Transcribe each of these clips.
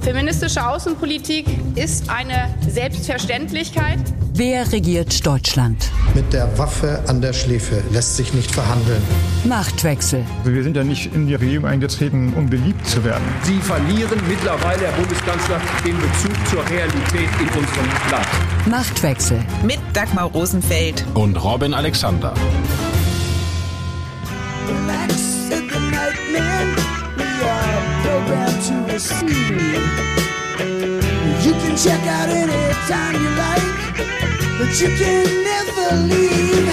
Feministische Außenpolitik ist eine Selbstverständlichkeit. Wer regiert Deutschland? Mit der Waffe an der Schläfe lässt sich nicht verhandeln. Machtwechsel. Wir sind ja nicht in die Regierung eingetreten, um beliebt zu werden. Sie verlieren mittlerweile, Herr Bundeskanzler, den Bezug zur Realität in unserem Land. Machtwechsel. Mit Dagmar Rosenfeld und Robin Alexander. You can check out anytime you like, but you can never leave.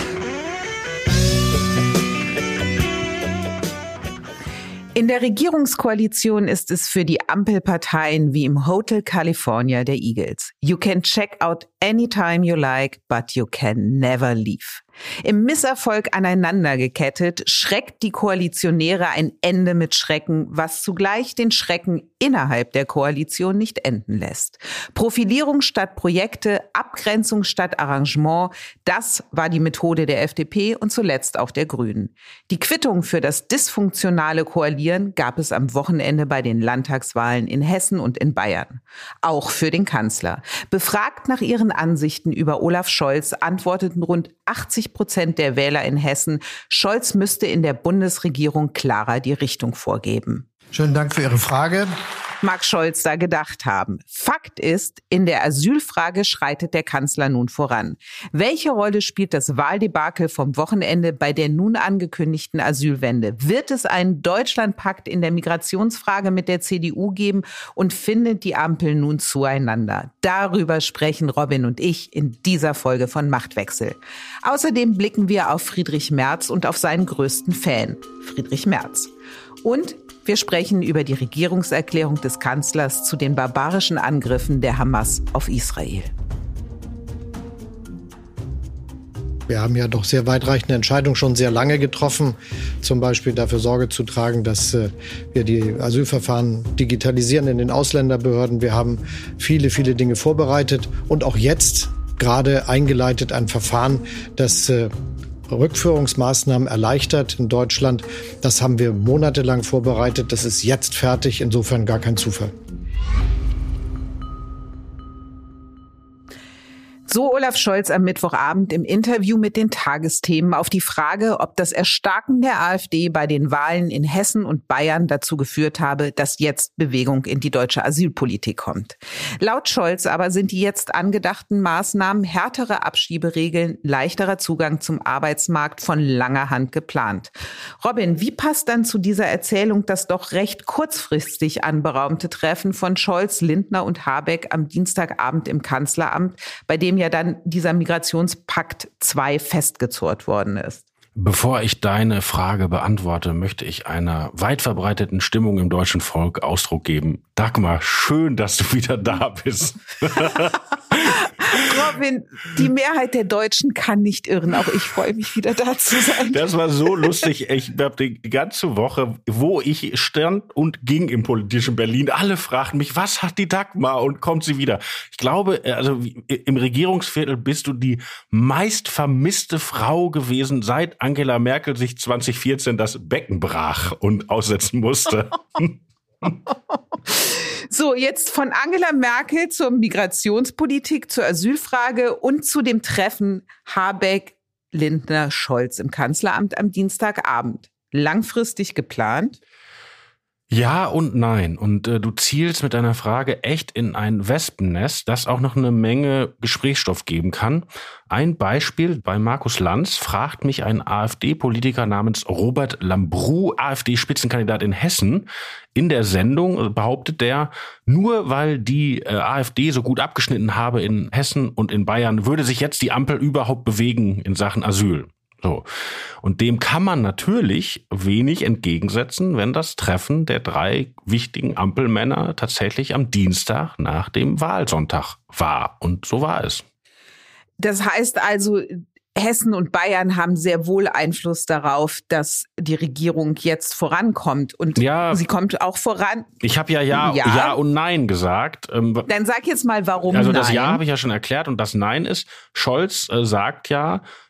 In der Regierungskoalition ist es für die Ampelparteien wie im Hotel California der Eagles. You can check out anytime you like, but you can never leave. Im Misserfolg aneinander gekettet, schreckt die Koalitionäre ein Ende mit Schrecken, was zugleich den Schrecken innerhalb der Koalition nicht enden lässt. Profilierung statt Projekte, Abgrenzung statt Arrangement, das war die Methode der FDP und zuletzt auch der Grünen. Die Quittung für das dysfunktionale Koalieren gab es am Wochenende bei den Landtagswahlen in Hessen und in Bayern. Auch für den Kanzler. Befragt nach ihren Ansichten über Olaf Scholz antworteten rund 80% der Wähler in Hessen, Scholz müsste in der Bundesregierung klarer die Richtung vorgeben. Schönen Dank für Ihre Frage. Mag Scholz da gedacht haben. Fakt ist, in der Asylfrage schreitet der Kanzler nun voran. Welche Rolle spielt das Wahldebakel vom Wochenende bei der nun angekündigten Asylwende? Wird es einen Deutschlandpakt in der Migrationsfrage mit der CDU geben und findet die Ampel nun zueinander? Darüber sprechen Robin und ich in dieser Folge von Machtwechsel. Außerdem blicken wir auf Friedrich Merz und auf seinen größten Fan, Friedrich Merz. Und wir sprechen über die Regierungserklärung des Kanzlers zu den barbarischen Angriffen der Hamas auf Israel. Wir haben ja doch sehr weitreichende Entscheidungen schon sehr lange getroffen. Zum Beispiel dafür Sorge zu tragen, dass wir die Asylverfahren digitalisieren in den Ausländerbehörden. Wir haben viele, viele Dinge vorbereitet und auch jetzt gerade eingeleitet ein Verfahren, das Rückführungsmaßnahmen erleichtert in Deutschland. Das haben wir monatelang vorbereitet. Das ist jetzt fertig. Insofern gar kein Zufall. So Olaf Scholz am Mittwochabend im Interview mit den Tagesthemen auf die Frage, ob das Erstarken der AfD bei den Wahlen in Hessen und Bayern dazu geführt habe, dass jetzt Bewegung in die deutsche Asylpolitik kommt. Laut Scholz aber sind die jetzt angedachten Maßnahmen, härtere Abschieberegeln, leichterer Zugang zum Arbeitsmarkt von langer Hand geplant. Robin, wie passt dann zu dieser Erzählung das doch recht kurzfristig anberaumte Treffen von Scholz, Lindner und Habeck am Dienstagabend im Kanzleramt, bei dem ja dann dieser Migrationspakt 2 festgezurrt worden ist? Bevor ich deine Frage beantworte, möchte ich einer weit verbreiteten Stimmung im deutschen Volk Ausdruck geben. Dagmar, schön, dass du wieder da bist. Robin, die Mehrheit der Deutschen kann nicht irren. Auch ich freue mich, wieder da zu sein. Das war so lustig. Ich habe die ganze Woche, wo ich stand und ging im politischen Berlin, alle fragten mich, was hat die Dagmar und kommt sie wieder? Ich glaube, also im Regierungsviertel bist du die meist vermisste Frau gewesen, seit Angela Merkel sich 2014 das Becken brach und aussetzen musste. So, jetzt von Angela Merkel zur Migrationspolitik, zur Asylfrage und zu dem Treffen Habeck, Lindner, Scholz im Kanzleramt am Dienstagabend. Langfristig geplant? Ja und nein. Und du zielst mit deiner Frage echt in ein Wespennest, das auch noch eine Menge Gesprächsstoff geben kann. Ein Beispiel: Bei Markus Lanz fragt mich ein AfD-Politiker namens Robert Lambrou, AfD-Spitzenkandidat in Hessen. In der Sendung behauptet der, nur weil die AfD so gut abgeschnitten habe in Hessen und in Bayern, würde sich jetzt die Ampel überhaupt bewegen in Sachen Asyl. So. Und dem kann man natürlich wenig entgegensetzen, wenn das Treffen der 3 wichtigen Ampelmänner tatsächlich am Dienstag nach dem Wahlsonntag war. Und so war es. Das heißt also, Hessen und Bayern haben sehr wohl Einfluss darauf, dass die Regierung jetzt vorankommt. Und ja, sie kommt auch voran. Ich habe ja und Nein gesagt. Dann sag jetzt mal, warum also Nein. Das Ja habe ich ja schon erklärt und das Nein ist, Scholz sagt ja,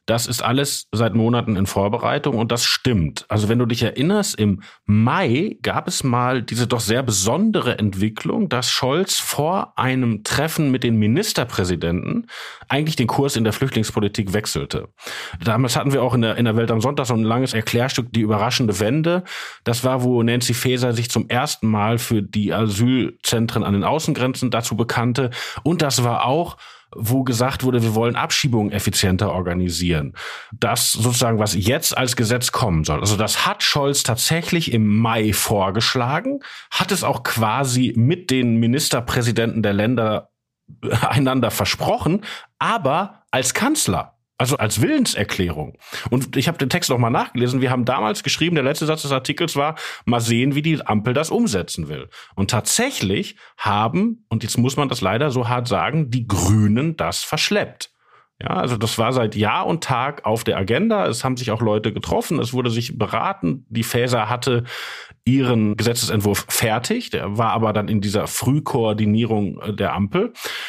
Das ist alles seit Monaten in Vorbereitung und das stimmt. Also wenn du dich erinnerst, im Mai gab es mal diese doch sehr besondere Entwicklung, dass Scholz vor einem Treffen mit den Ministerpräsidenten eigentlich den Kurs in der Flüchtlingspolitik wechselte. Damals hatten wir auch in der Welt am Sonntag so ein langes Erklärstück, die überraschende Wende. Das war, wo Nancy Faeser sich zum ersten Mal für die Asylzentren an den Außengrenzen dazu bekannte. Und das war auch, wo gesagt wurde, wir wollen Abschiebungen effizienter organisieren. Das sozusagen, was jetzt als Gesetz kommen soll. Also das hat Scholz tatsächlich im Mai vorgeschlagen, hat es auch quasi mit den Ministerpräsidenten der Länder einander versprochen, aber als Kanzler. Also als Willenserklärung. Und ich habe den Text noch mal nachgelesen. Wir haben damals geschrieben, der letzte Satz des Artikels war, mal sehen, wie die Ampel das umsetzen will. Und tatsächlich haben, und jetzt muss man das leider so hart sagen, die Grünen das verschleppt. Ja, also das war seit Jahr und Tag auf der Agenda. Es haben sich auch Leute getroffen. Es wurde sich beraten. Die Faeser hatte ihren Gesetzesentwurf fertig. Der war aber dann in dieser Frühkoordinierung der Ampel.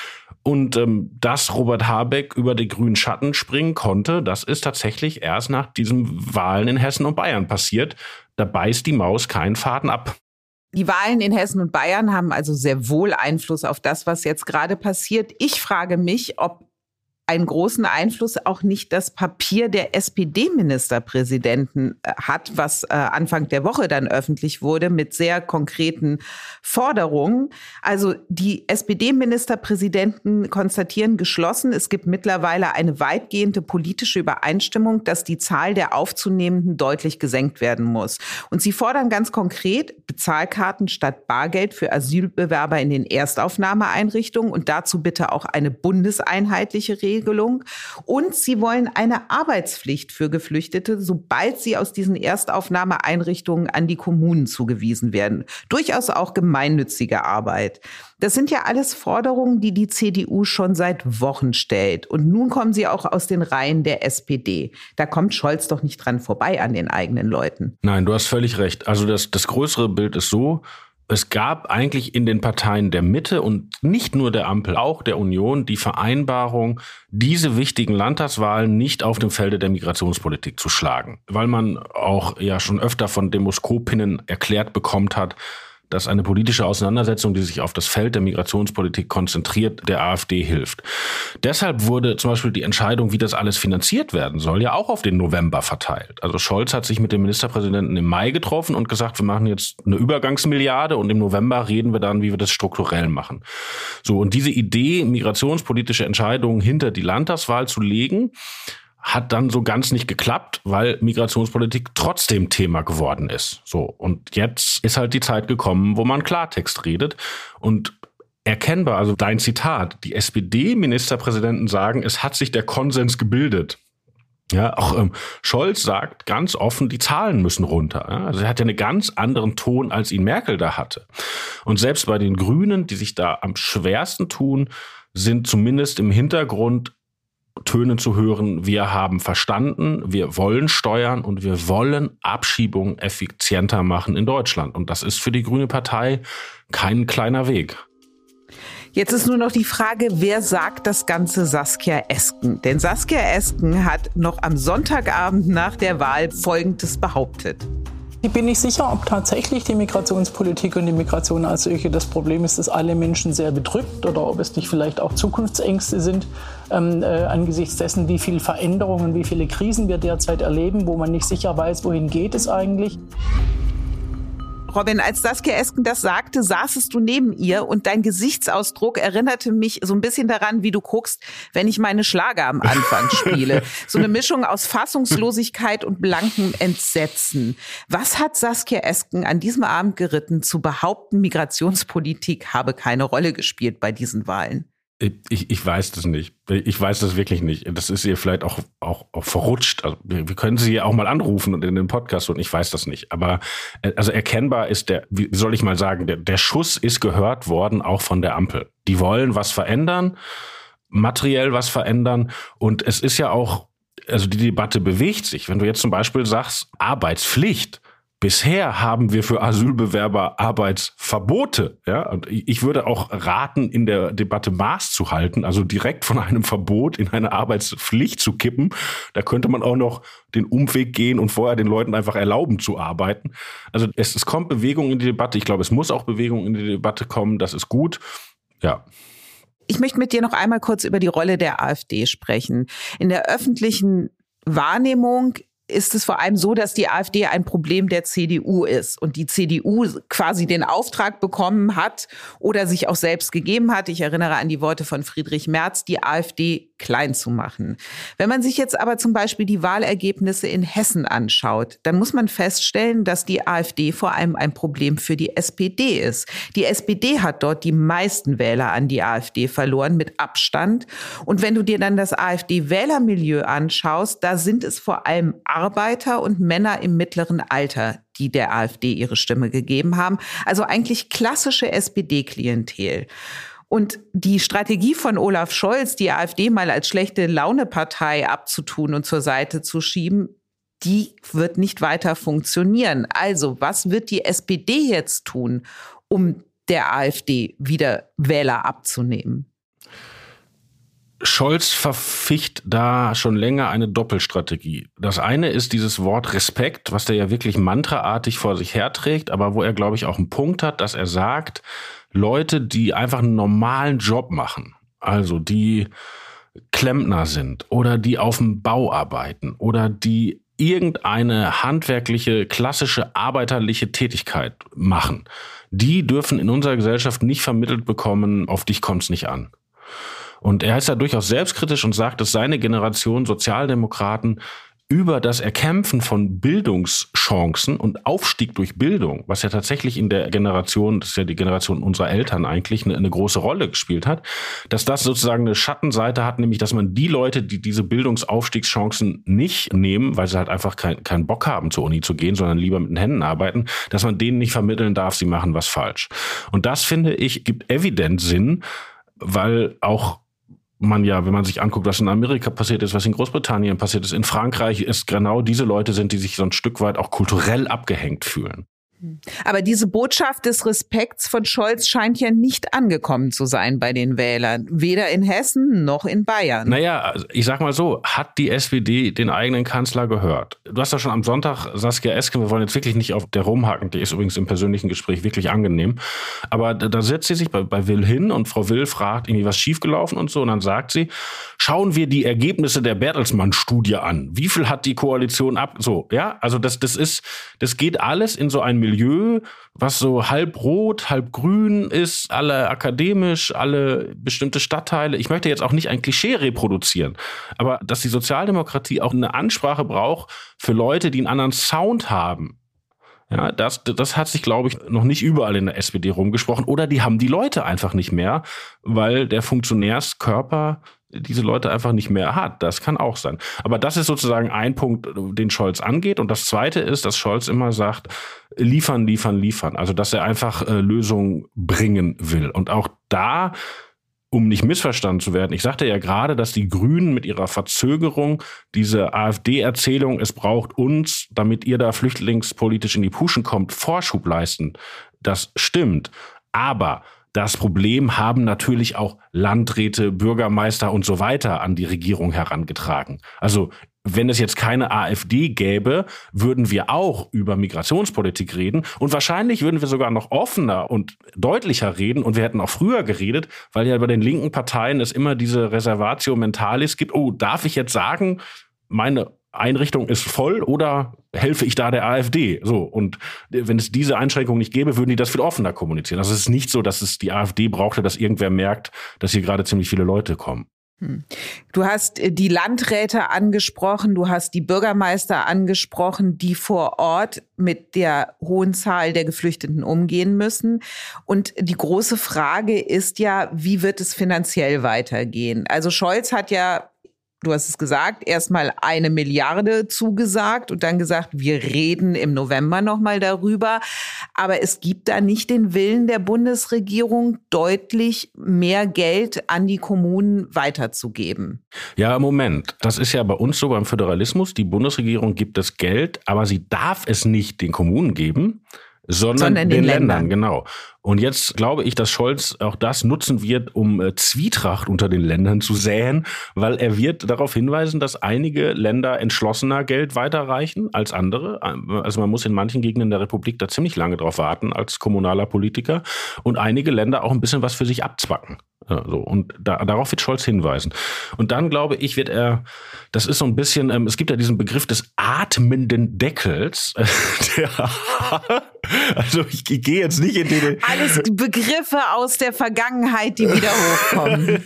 Und dass Robert Habeck über den grünen Schatten springen konnte, das ist tatsächlich erst nach diesen Wahlen in Hessen und Bayern passiert. Da beißt die Maus keinen Faden ab. Die Wahlen in Hessen und Bayern haben also sehr wohl Einfluss auf das, was jetzt gerade passiert. Ich frage mich, ob einen großen Einfluss auch nicht das Papier der SPD-Ministerpräsidenten hat, was Anfang der Woche dann öffentlich wurde mit sehr konkreten Forderungen. Also die SPD-Ministerpräsidenten konstatieren geschlossen, es gibt mittlerweile eine weitgehende politische Übereinstimmung, dass die Zahl der Aufzunehmenden deutlich gesenkt werden muss. Und sie fordern ganz konkret Bezahlkarten statt Bargeld für Asylbewerber in den Erstaufnahmeeinrichtungen und dazu bitte auch eine bundeseinheitliche Regelung. Und sie wollen eine Arbeitspflicht für Geflüchtete, sobald sie aus diesen Erstaufnahmeeinrichtungen an die Kommunen zugewiesen werden. Durchaus auch gemeinnützige Arbeit. Das sind ja alles Forderungen, die die CDU schon seit Wochen stellt. Und nun kommen sie auch aus den Reihen der SPD. Da kommt Scholz doch nicht dran vorbei an den eigenen Leuten. Nein, du hast völlig recht. Also das größere Bild ist so, es gab eigentlich in den Parteien der Mitte und nicht nur der Ampel, auch der Union, die Vereinbarung, diese wichtigen Landtagswahlen nicht auf dem Felde der Migrationspolitik zu schlagen. Weil man auch ja schon öfter von Demoskopinnen erklärt bekommen hat, dass eine politische Auseinandersetzung, die sich auf das Feld der Migrationspolitik konzentriert, der AfD hilft. Deshalb wurde zum Beispiel die Entscheidung, wie das alles finanziert werden soll, ja auch auf den November verteilt. Also Scholz hat sich mit dem Ministerpräsidenten im Mai getroffen und gesagt, wir machen jetzt eine Übergangsmilliarde und im November reden wir dann, wie wir das strukturell machen. So, und diese Idee, migrationspolitische Entscheidungen hinter die Landtagswahl zu legen, hat dann so ganz nicht geklappt, weil Migrationspolitik trotzdem Thema geworden ist. So, und jetzt ist halt die Zeit gekommen, wo man Klartext redet. Und erkennbar, also dein Zitat, die SPD-Ministerpräsidenten sagen, es hat sich der Konsens gebildet. Ja, auch Scholz sagt ganz offen, die Zahlen müssen runter. Ja? Also er hat ja einen ganz anderen Ton, als ihn Merkel da hatte. Und selbst bei den Grünen, die sich da am schwersten tun, sind zumindest im Hintergrund Töne zu hören, wir haben verstanden, wir wollen steuern und wir wollen Abschiebungen effizienter machen in Deutschland. Und das ist für die Grüne Partei kein kleiner Weg. Jetzt ist nur noch die Frage, wer sagt das Ganze Saskia Esken? Denn Saskia Esken hat noch am Sonntagabend nach der Wahl Folgendes behauptet. Ich bin nicht sicher, ob tatsächlich die Migrationspolitik und die Migration als solche das Problem ist, dass alle Menschen sehr bedrückt oder ob es nicht vielleicht auch Zukunftsängste sind angesichts dessen, wie viele Veränderungen, wie viele Krisen wir derzeit erleben, wo man nicht sicher weiß, wohin geht es eigentlich. Robin, als Saskia Esken das sagte, saßest du neben ihr und dein Gesichtsausdruck erinnerte mich so ein bisschen daran, wie du guckst, wenn ich meine Schlager am Anfang spiele. So eine Mischung aus Fassungslosigkeit und blankem Entsetzen. Was hat Saskia Esken an diesem Abend geritten, zu behaupten, Migrationspolitik habe keine Rolle gespielt bei diesen Wahlen? Ich weiß das nicht. Ich weiß das wirklich nicht. Das ist ihr vielleicht auch verrutscht. Also wir können sie ja auch mal anrufen und in den Podcast und ich weiß das nicht. Aber also erkennbar ist wie soll ich mal sagen, der Schuss ist gehört worden, auch von der Ampel. Die wollen was verändern, materiell was verändern. Und es ist ja auch, also die Debatte bewegt sich. Wenn du jetzt zum Beispiel sagst, Arbeitspflicht, Bisher haben wir für Asylbewerber Arbeitsverbote. Ja? Und ich würde auch raten, in der Debatte Maß zu halten, also direkt von einem Verbot in eine Arbeitspflicht zu kippen. Da könnte man auch noch den Umweg gehen und vorher den Leuten einfach erlauben zu arbeiten. Also es kommt Bewegung in die Debatte. Ich glaube, es muss auch Bewegung in die Debatte kommen. Das ist gut. Ja. Ich möchte mit dir noch einmal kurz über die Rolle der AfD sprechen. In der öffentlichen Wahrnehmung ist es vor allem so, dass die AfD ein Problem der CDU ist und die CDU quasi den Auftrag bekommen hat oder sich auch selbst gegeben hat. Ich erinnere an die Worte von Friedrich Merz, die AfD klein zu machen. Wenn man sich jetzt aber zum Beispiel die Wahlergebnisse in Hessen anschaut, dann muss man feststellen, dass die AfD vor allem ein Problem für die SPD ist. Die SPD hat dort die meisten Wähler an die AfD verloren, mit Abstand. Und wenn du dir dann das AfD-Wählermilieu anschaust, da sind es vor allem Arbeiter und Männer im mittleren Alter, die der AfD ihre Stimme gegeben haben. Also eigentlich klassische SPD-Klientel. Und die Strategie von Olaf Scholz, die AfD mal als schlechte Laune-Partei abzutun und zur Seite zu schieben, die wird nicht weiter funktionieren. Also, was wird die SPD jetzt tun, um der AfD wieder Wähler abzunehmen? Scholz verficht da schon länger eine Doppelstrategie. Das eine ist dieses Wort Respekt, was der ja wirklich mantraartig vor sich herträgt, aber wo er, glaube ich, auch einen Punkt hat, dass er sagt, Leute, die einfach einen normalen Job machen, also die Klempner sind oder die auf dem Bau arbeiten oder die irgendeine handwerkliche, klassische, arbeiterliche Tätigkeit machen, die dürfen in unserer Gesellschaft nicht vermittelt bekommen, auf dich kommt's nicht an. Und er ist da durchaus selbstkritisch und sagt, dass seine Generation Sozialdemokraten über das Erkämpfen von Bildungschancen und Aufstieg durch Bildung, was ja tatsächlich in der Generation, das ist ja die Generation unserer Eltern eigentlich, eine große Rolle gespielt hat, dass das sozusagen eine Schattenseite hat, nämlich dass man die Leute, die diese Bildungsaufstiegschancen nicht nehmen, weil sie halt einfach keinen Bock haben, zur Uni zu gehen, sondern lieber mit den Händen arbeiten, dass man denen nicht vermitteln darf, sie machen was falsch. Und das, finde ich, gibt evident Sinn, weil auch man ja, wenn man sich anguckt, was in Amerika passiert ist, was in Großbritannien passiert ist, in Frankreich, ist genau diese Leute sind, die sich so ein Stück weit auch kulturell abgehängt fühlen. Aber diese Botschaft des Respekts von Scholz scheint ja nicht angekommen zu sein bei den Wählern. Weder in Hessen noch in Bayern. Naja, ich sag mal so, hat die SPD den eigenen Kanzler gehört? Du hast ja schon am Sonntag Saskia Esken, wir wollen jetzt wirklich nicht auf der rumhaken, die ist übrigens im persönlichen Gespräch wirklich angenehm. Aber da setzt sie sich bei Will hin und Frau Will fragt irgendwie, was schiefgelaufen und so. Und dann sagt sie, schauen wir die Ergebnisse der Bertelsmann-Studie an. Wie viel hat die Koalition ab? So, ja, also das geht alles in so ein Milieu, was so halb rot, halb grün ist, alle akademisch, alle bestimmte Stadtteile. Ich möchte jetzt auch nicht ein Klischee reproduzieren, aber dass die Sozialdemokratie auch eine Ansprache braucht für Leute, die einen anderen Sound haben. Ja, das hat sich, glaube ich, noch nicht überall in der SPD rumgesprochen. Oder die haben die Leute einfach nicht mehr, weil der Funktionärskörper diese Leute einfach nicht mehr hat. Das kann auch sein. Aber das ist sozusagen ein Punkt, den Scholz angeht. Und das Zweite ist, dass Scholz immer sagt, liefern, liefern, liefern. Also, dass er einfach Lösungen bringen will. Und auch da, um nicht missverstanden zu werden, ich sagte ja gerade, dass die Grünen mit ihrer Verzögerung diese AfD-Erzählung, es braucht uns, damit ihr da flüchtlingspolitisch in die Puschen kommt, Vorschub leisten. Das stimmt. Aber das Problem haben natürlich auch Landräte, Bürgermeister und so weiter an die Regierung herangetragen. Also wenn es jetzt keine AfD gäbe, würden wir auch über Migrationspolitik reden. Und wahrscheinlich würden wir sogar noch offener und deutlicher reden. Und wir hätten auch früher geredet, weil ja bei den linken Parteien es immer diese Reservatio Mentalis gibt. Oh, darf ich jetzt sagen, meine Einrichtung ist voll oder helfe ich da der AfD? So. Und wenn es diese Einschränkung nicht gäbe, würden die das viel offener kommunizieren. Also es ist nicht so, dass es die AfD brauchte, dass irgendwer merkt, dass hier gerade ziemlich viele Leute kommen. Du hast die Landräte angesprochen, du hast die Bürgermeister angesprochen, die vor Ort mit der hohen Zahl der Geflüchteten umgehen müssen. Und die große Frage ist ja, wie wird es finanziell weitergehen? Also Scholz hat ja du hast es gesagt, erstmal 1 Milliarde zugesagt und dann gesagt, wir reden im November nochmal darüber. Aber es gibt da nicht den Willen der Bundesregierung, deutlich mehr Geld an die Kommunen weiterzugeben. Ja, Moment. Das ist ja bei uns so beim Föderalismus. Die Bundesregierung gibt das Geld, aber sie darf es nicht den Kommunen geben, sondern den Ländern. Genau. Und jetzt glaube ich, dass Scholz auch das nutzen wird, um Zwietracht unter den Ländern zu säen, weil er wird darauf hinweisen, dass einige Länder entschlossener Geld weiterreichen als andere. Also man muss in manchen Gegenden der Republik da ziemlich lange drauf warten als kommunaler Politiker und einige Länder auch ein bisschen was für sich abzwacken. So, und darauf wird Scholz hinweisen. Und dann, glaube ich, wird er, das ist so ein bisschen, es gibt ja diesen Begriff des atmenden Deckels. Also ich gehe jetzt nicht in den... Alles Begriffe aus der Vergangenheit, die wieder hochkommen.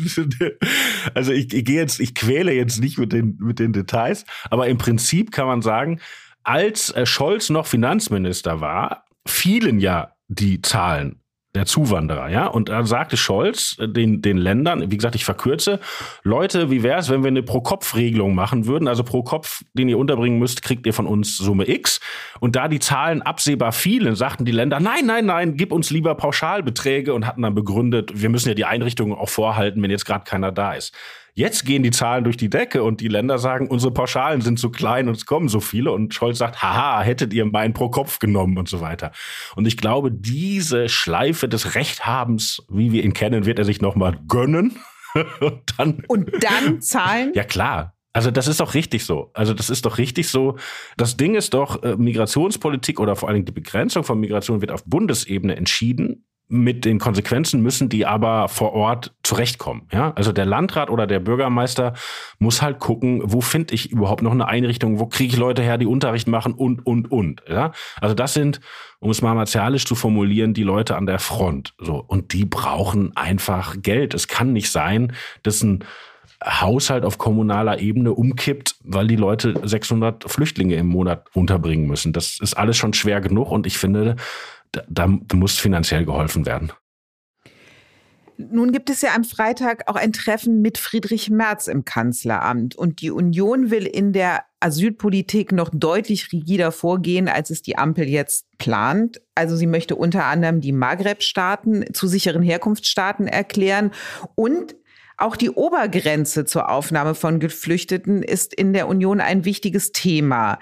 Also ich quäle jetzt nicht mit den Details, aber im Prinzip kann man sagen, als Scholz noch Finanzminister war, fielen ja die Zahlen der Zuwanderer, ja. Und da sagte Scholz den Ländern, wie gesagt, ich verkürze, Leute, wie wäre es, wenn wir eine Pro-Kopf-Regelung machen würden? Also pro Kopf, den ihr unterbringen müsst, kriegt ihr von uns Summe X. Und da die Zahlen absehbar fielen, sagten die Länder, nein, gib uns lieber Pauschalbeträge und hatten dann begründet, wir müssen ja die Einrichtungen auch vorhalten, wenn jetzt gerade keiner da ist. Jetzt gehen die Zahlen durch die Decke und die Länder sagen, unsere Pauschalen sind so klein und es kommen so viele. Und Scholz sagt, haha, hättet ihr meinen pro Kopf genommen und so weiter. Und ich glaube, diese Schleife des Rechthabens, wie wir ihn kennen, wird er sich nochmal gönnen. Und dann zahlen? Ja, klar. Also das ist doch richtig so. Das Ding ist doch, Migrationspolitik oder vor allen Dingen die Begrenzung von Migration wird auf Bundesebene entschieden. Mit den Konsequenzen müssen die aber vor Ort zurechtkommen. Ja? Also der Landrat oder der Bürgermeister muss halt gucken, wo finde ich überhaupt noch eine Einrichtung, wo kriege ich Leute her, die Unterricht machen und. Ja? Also das sind, um es mal martialisch zu formulieren, die Leute an der Front. So. Und die brauchen einfach Geld. Es kann nicht sein, dass ein Haushalt auf kommunaler Ebene umkippt, weil die Leute 600 Flüchtlinge im Monat unterbringen müssen. Das ist alles schon schwer genug und ich finde, da muss finanziell geholfen werden. Nun gibt es ja am Freitag auch ein Treffen mit Friedrich Merz im Kanzleramt. Und die Union will in der Asylpolitik noch deutlich rigider vorgehen, als es die Ampel jetzt plant. Also sie möchte unter anderem die Maghreb-Staaten zu sicheren Herkunftsstaaten erklären. Und auch die Obergrenze zur Aufnahme von Geflüchteten ist in der Union ein wichtiges Thema.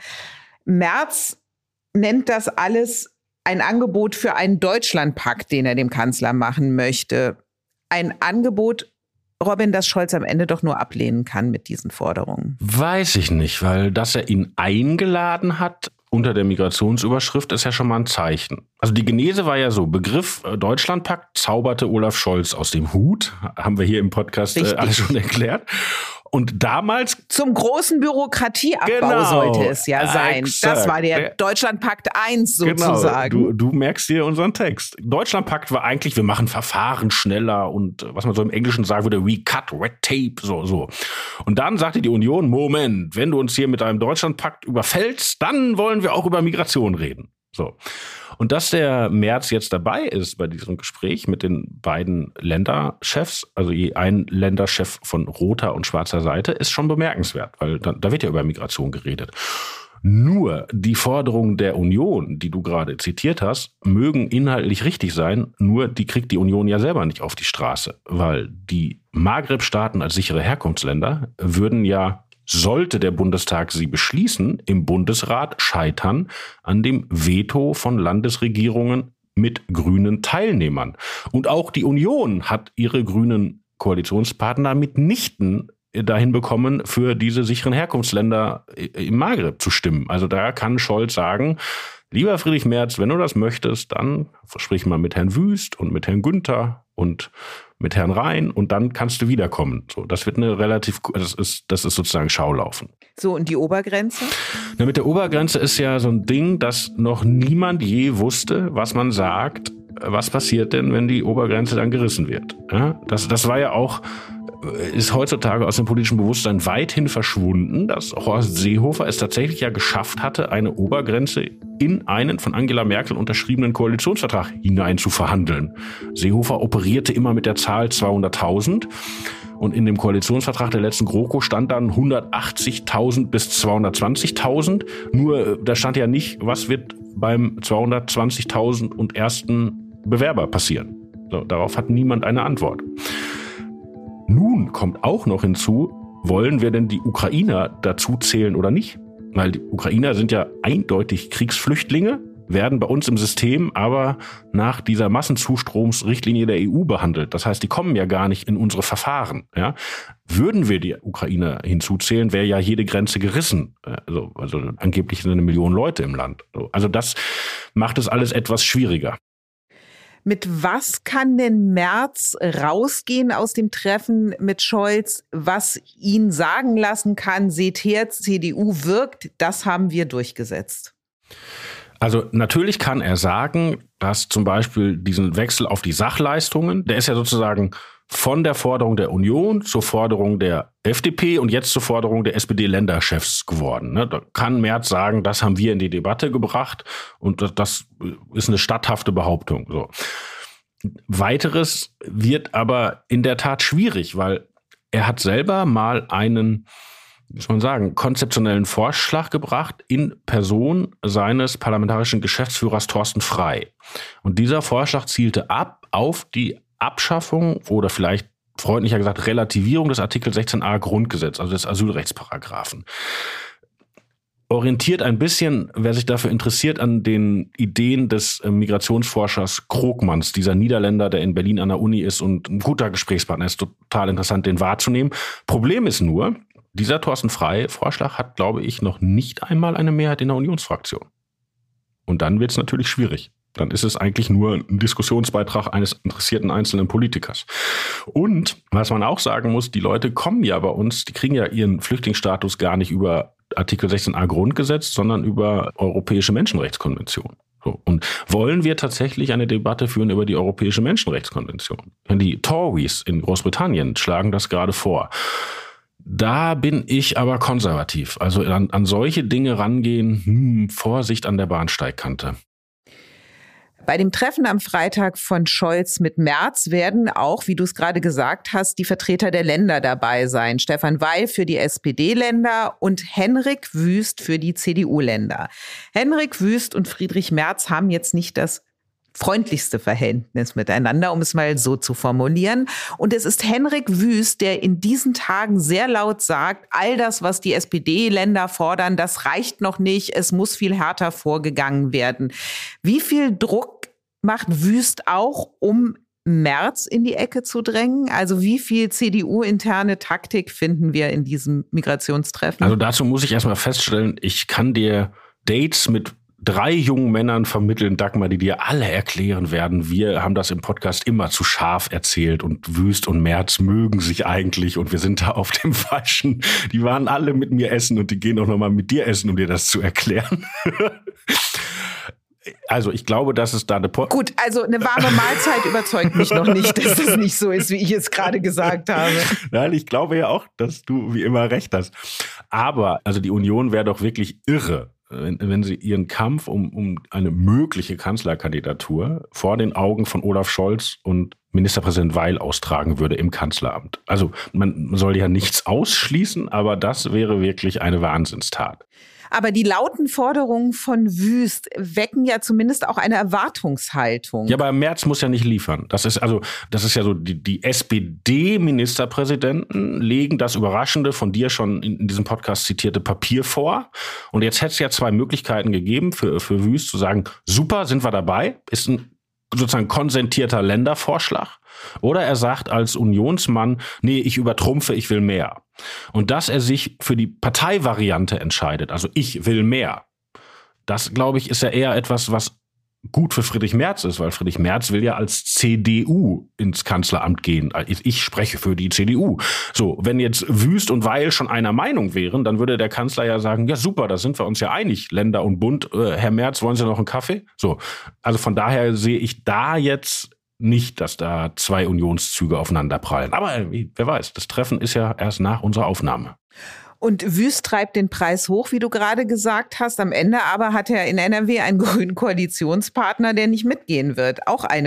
Merz nennt das alles ein Angebot für einen Deutschlandpakt, den er dem Kanzler machen möchte. Ein Angebot, Robin, das Scholz am Ende doch nur ablehnen kann mit diesen Forderungen. Weiß ich nicht, weil dass er ihn eingeladen hat unter der Migrationsüberschrift ist ja schon mal ein Zeichen. Also die Genese war ja so, Begriff Deutschlandpakt zauberte Olaf Scholz aus dem Hut. Haben wir hier im Podcast alles schon erklärt. Und damals... Zum großen Bürokratieabbau sollte es ja sein. Exakt. Das war der Deutschlandpakt 1 sozusagen. Genau, du merkst dir unseren Text. Deutschlandpakt war eigentlich, wir machen Verfahren schneller und was man so im Englischen sagen würde, we cut red tape, so. Und dann sagte die Union, Moment, wenn du uns hier mit einem Deutschlandpakt überfällst, dann wollen wir auch über Migration reden. So. Und dass der Merz jetzt dabei ist bei diesem Gespräch mit den beiden Länderchefs, also je ein Länderchef von roter und schwarzer Seite, ist schon bemerkenswert, weil da wird ja über Migration geredet. Nur die Forderungen der Union, die du gerade zitiert hast, mögen inhaltlich richtig sein, nur die kriegt die Union ja selber nicht auf die Straße, weil die Maghreb-Staaten als sichere Herkunftsländer würden ja, sollte der Bundestag sie beschließen, im Bundesrat scheitern an dem Veto von Landesregierungen mit grünen Teilnehmern. Und auch die Union hat ihre grünen Koalitionspartner mitnichten dahin bekommen, für diese sicheren Herkunftsländer im Maghreb zu stimmen. Also da kann Scholz sagen, lieber Friedrich Merz, wenn du das möchtest, dann sprich mal mit Herrn Wüst und mit Herrn Günther und mit Herrn Rhein und dann kannst du wiederkommen. So, das wird das ist sozusagen Schaulaufen. So, und die Obergrenze? Na, mit der Obergrenze ist ja so ein Ding, dass noch niemand je wusste, was man sagt. Was passiert denn, wenn die Obergrenze dann gerissen wird? Ja, das war ja auch, ist heutzutage aus dem politischen Bewusstsein weithin verschwunden, dass Horst Seehofer es tatsächlich ja geschafft hatte, eine Obergrenze in einen von Angela Merkel unterschriebenen Koalitionsvertrag hinein zu verhandeln. Seehofer operierte immer mit der Zahl 200.000 Und in dem Koalitionsvertrag der letzten GroKo stand dann 180.000 bis 220.000. Nur da stand ja nicht, was wird beim 220.000 und ersten Bewerber passieren. So, darauf hat niemand eine Antwort. Nun kommt auch noch hinzu, wollen wir denn die Ukrainer dazu zählen oder nicht? Weil die Ukrainer sind ja eindeutig Kriegsflüchtlinge, werden bei uns im System aber nach dieser Massenzustromsrichtlinie der EU behandelt. Das heißt, die kommen ja gar nicht in unsere Verfahren. Ja? Würden wir die Ukrainer hinzuzählen, wäre ja jede Grenze gerissen. Also angeblich sind 1 Million Leute im Land. Also das macht es alles etwas schwieriger. Mit was kann denn Merz rausgehen aus dem Treffen mit Scholz, was ihn sagen lassen kann, seht her, CDU wirkt, das haben wir durchgesetzt? Also natürlich kann er sagen, dass zum Beispiel diesen Wechsel auf die Sachleistungen, der ist ja sozusagen von der Forderung der Union zur Forderung der FDP und jetzt zur Forderung der SPD-Länderchefs geworden. Da kann Merz sagen, das haben wir in die Debatte gebracht und das ist eine statthafte Behauptung. So. Weiteres wird aber in der Tat schwierig, weil er hat selber mal einen, muss man sagen, konzeptionellen Vorschlag gebracht in Person seines parlamentarischen Geschäftsführers Thorsten Frey. Und dieser Vorschlag zielte ab auf die Abschaffung oder vielleicht freundlicher gesagt Relativierung des Artikel 16a Grundgesetz, also des Asylrechtsparagraphen. Orientiert ein bisschen, wer sich dafür interessiert, an den Ideen des Migrationsforschers Krogmans, dieser Niederländer, der in Berlin an der Uni ist und ein guter Gesprächspartner ist, total interessant, den wahrzunehmen. Problem ist nur, dieser Thorsten Frey-Vorschlag hat, glaube ich, noch nicht einmal eine Mehrheit in der Unionsfraktion. Und dann wird es natürlich schwierig. Dann ist es eigentlich nur ein Diskussionsbeitrag eines interessierten einzelnen Politikers. Und was man auch sagen muss, die Leute kommen ja bei uns, die kriegen ja ihren Flüchtlingsstatus gar nicht über Artikel 16a Grundgesetz, sondern über Europäische Menschenrechtskonvention. So. Und wollen wir tatsächlich eine Debatte führen über die Europäische Menschenrechtskonvention? Die Tories in Großbritannien schlagen das gerade vor. Da bin ich aber konservativ. Also an solche Dinge rangehen, Vorsicht an der Bahnsteigkante. Bei dem Treffen am Freitag von Scholz mit Merz werden auch, wie du es gerade gesagt hast, die Vertreter der Länder dabei sein. Stefan Weil für die SPD-Länder und Henrik Wüst für die CDU-Länder. Henrik Wüst und Friedrich Merz haben jetzt nicht das freundlichste Verhältnis miteinander, um es mal so zu formulieren. Und es ist Henrik Wüst, der in diesen Tagen sehr laut sagt, all das, was die SPD-Länder fordern, das reicht noch nicht, es muss viel härter vorgegangen werden. Wie viel Druck macht Wüst auch, um Merz in die Ecke zu drängen? Also wie viel CDU-interne Taktik finden wir in diesem Migrationstreffen? Also dazu muss ich erstmal feststellen, ich kann dir Dates mit 3 jungen Männern vermitteln, Dagmar, die dir alle erklären werden, wir haben das im Podcast immer zu scharf erzählt und Wüst und Merz mögen sich eigentlich und wir sind da auf dem Falschen. Die waren alle mit mir essen und die gehen auch nochmal mit dir essen, um dir das zu erklären. Also ich glaube, dass es da eine... Gut, also eine warme Mahlzeit überzeugt mich noch nicht, dass das nicht so ist, wie ich es gerade gesagt habe. Nein, ich glaube ja auch, dass du wie immer recht hast. Aber also die Union wäre doch wirklich irre, wenn sie ihren Kampf um eine mögliche Kanzlerkandidatur vor den Augen von Olaf Scholz und Ministerpräsident Weil austragen würde im Kanzleramt. Also man soll ja nichts ausschließen, aber das wäre wirklich eine Wahnsinnstat. Aber die lauten Forderungen von Wüst wecken ja zumindest auch eine Erwartungshaltung. Ja, aber Merz muss ja nicht liefern. Das ist ja so, die SPD-Ministerpräsidenten legen das Überraschende, von dir schon in diesem Podcast zitierte Papier vor. Und jetzt hätte es ja 2 Möglichkeiten gegeben für Wüst zu sagen, super, sind wir dabei, ist ein sozusagen konsentierter Ländervorschlag. Oder er sagt als Unionsmann, nee, ich übertrumpfe, ich will mehr. Und dass er sich für die Parteivariante entscheidet, also ich will mehr, das, glaube ich, ist ja eher etwas, was gut für Friedrich Merz ist, weil Friedrich Merz will ja als CDU ins Kanzleramt gehen. Ich spreche für die CDU. So, wenn jetzt Wüst und Weil schon einer Meinung wären, dann würde der Kanzler ja sagen, ja super, da sind wir uns ja einig, Länder und Bund. Herr Merz, wollen Sie noch einen Kaffee? So, also von daher sehe ich da jetzt nicht, dass da 2 Unionszüge aufeinander prallen. Aber wer weiß, das Treffen ist ja erst nach unserer Aufnahme. Und Wüst treibt den Preis hoch, wie du gerade gesagt hast. Am Ende aber hat er in NRW einen grünen Koalitionspartner, der nicht mitgehen wird. Auch eine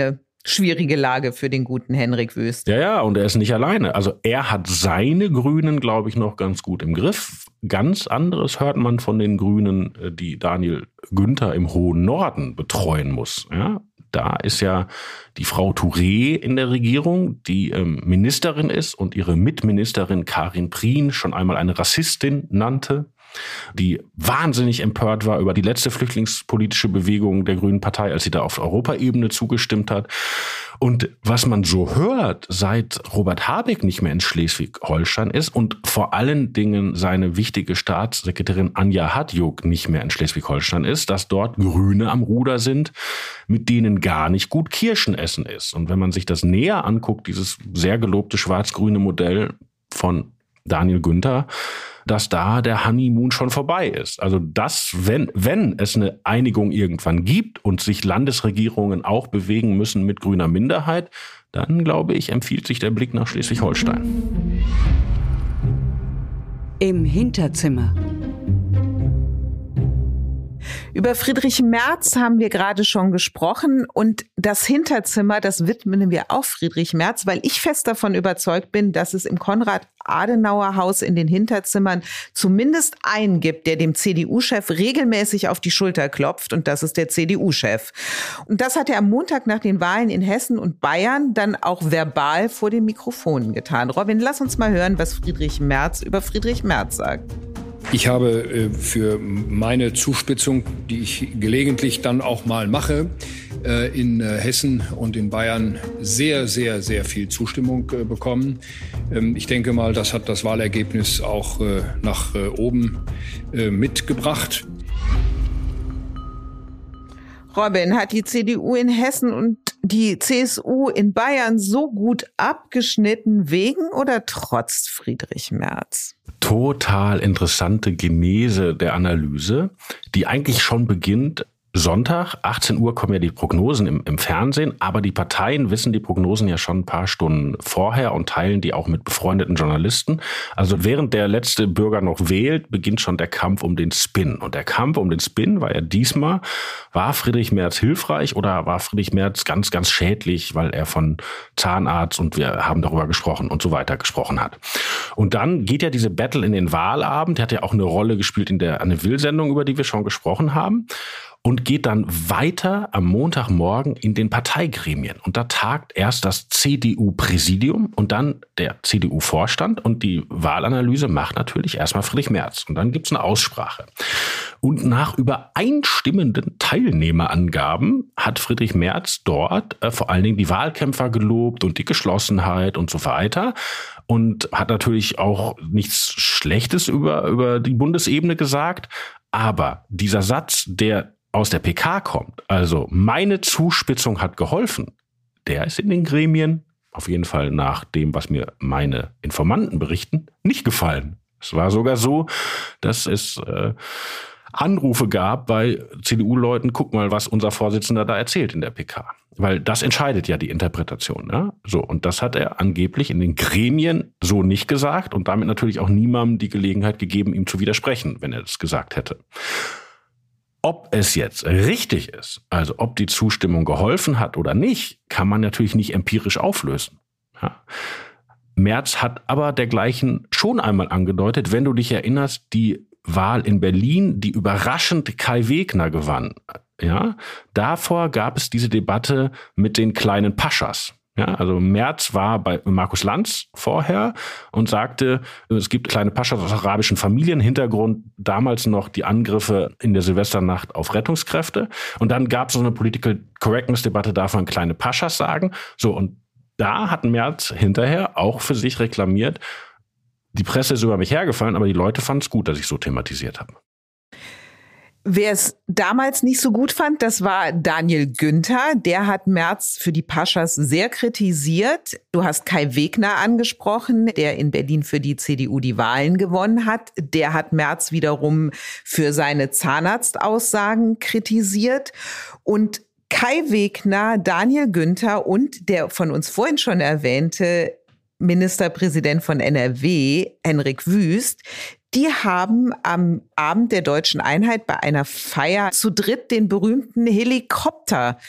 schwierige Lage für den guten Henrik Wüst. Ja, und er ist nicht alleine. Also er hat seine Grünen, glaube ich, noch ganz gut im Griff. Ganz anderes hört man von den Grünen, die Daniel Günther im hohen Norden betreuen muss. Ja, da ist ja die Frau Touré in der Regierung, die Ministerin ist und ihre Mitministerin Karin Prien schon einmal eine Rassistin nannte, die wahnsinnig empört war über die letzte flüchtlingspolitische Bewegung der Grünen Partei, als sie da auf Europaebene zugestimmt hat. Und was man so hört, seit Robert Habeck nicht mehr in Schleswig-Holstein ist und vor allen Dingen seine wichtige Staatssekretärin Anja Hadjuk nicht mehr in Schleswig-Holstein ist, dass dort Grüne am Ruder sind, mit denen gar nicht gut Kirschen essen ist. Und wenn man sich das näher anguckt, dieses sehr gelobte schwarz-grüne Modell von Daniel Günther, dass da der Honeymoon schon vorbei ist. Also das, wenn es eine Einigung irgendwann gibt und sich Landesregierungen auch bewegen müssen mit grüner Minderheit, dann, glaube ich, empfiehlt sich der Blick nach Schleswig-Holstein. Im Hinterzimmer. Über Friedrich Merz haben wir gerade schon gesprochen und das Hinterzimmer, das widmen wir auch Friedrich Merz, weil ich fest davon überzeugt bin, dass es im Konrad-Adenauer-Haus in den Hinterzimmern zumindest einen gibt, der dem CDU-Chef regelmäßig auf die Schulter klopft und das ist der CDU-Chef. Und das hat er am Montag nach den Wahlen in Hessen und Bayern dann auch verbal vor den Mikrofonen getan. Robin, lass uns mal hören, was Friedrich Merz über Friedrich Merz sagt. Ich habe für meine Zuspitzung, die ich gelegentlich dann auch mal mache, in Hessen und in Bayern sehr, sehr, sehr viel Zustimmung bekommen. Ich denke mal, das hat das Wahlergebnis auch nach oben mitgebracht. Robin, hat die CDU in Hessen und die CSU in Bayern so gut abgeschnitten wegen oder trotz Friedrich Merz? Total interessante Genese der Analyse, die eigentlich schon beginnt. Sonntag, 18 Uhr kommen ja die Prognosen im Fernsehen, aber die Parteien wissen die Prognosen ja schon ein paar Stunden vorher und teilen die auch mit befreundeten Journalisten. Also während der letzte Bürger noch wählt, beginnt schon der Kampf um den Spin. Und der Kampf um den Spin war ja diesmal, war Friedrich Merz hilfreich oder war Friedrich Merz ganz, ganz schädlich, weil er von Zahnarzt und wir haben darüber gesprochen und so weiter gesprochen hat. Und dann geht ja diese Battle in den Wahlabend, der hat ja auch eine Rolle gespielt in der Anne Will-Sendung, über die wir schon gesprochen haben. Und geht dann weiter am Montagmorgen in den Parteigremien. Und da tagt erst das CDU-Präsidium und dann der CDU-Vorstand. Und die Wahlanalyse macht natürlich erstmal Friedrich Merz. Und dann gibt's eine Aussprache. Und nach übereinstimmenden Teilnehmerangaben hat Friedrich Merz dort vor allen Dingen die Wahlkämpfer gelobt und die Geschlossenheit und so weiter. Und hat natürlich auch nichts Schlechtes über die Bundesebene gesagt. Aber dieser Satz, der aus der PK kommt, also meine Zuspitzung hat geholfen, der ist in den Gremien, auf jeden Fall nach dem, was mir meine Informanten berichten, nicht gefallen. Es war sogar so, dass es Anrufe gab bei CDU-Leuten, guck mal, was unser Vorsitzender da erzählt in der PK. Weil das entscheidet ja die Interpretation. Ne? So, und das hat er angeblich in den Gremien so nicht gesagt und damit natürlich auch niemandem die Gelegenheit gegeben, ihm zu widersprechen, wenn er das gesagt hätte. Ob es jetzt richtig ist, also ob die Zustimmung geholfen hat oder nicht, kann man natürlich nicht empirisch auflösen. Ja. Merz hat aber dergleichen schon einmal angedeutet, wenn du dich erinnerst, die Wahl in Berlin, die überraschend Kai Wegner gewann. Ja, davor gab es diese Debatte mit den kleinen Paschas. Ja, also Merz war bei Markus Lanz vorher und sagte, es gibt kleine Paschas aus arabischen Familien, Hintergrund damals noch die Angriffe in der Silvesternacht auf Rettungskräfte. Und dann gab es so eine Political Correctness-Debatte, darf man kleine Paschas sagen. So, und da hat Merz hinterher auch für sich reklamiert, die Presse ist über mich hergefallen, aber die Leute fanden es gut, dass ich so thematisiert habe. Wer es damals nicht so gut fand, das war Daniel Günther. Der hat Merz für die Paschas sehr kritisiert. Du hast Kai Wegner angesprochen, der in Berlin für die CDU die Wahlen gewonnen hat. Der hat Merz wiederum für seine Zahnarztaussagen kritisiert. Und Kai Wegner, Daniel Günther und der von uns vorhin schon erwähnte Ministerpräsident von NRW, Henrik Wüst, die haben am Abend der Deutschen Einheit bei einer Feier zu dritt den berühmten Helikopter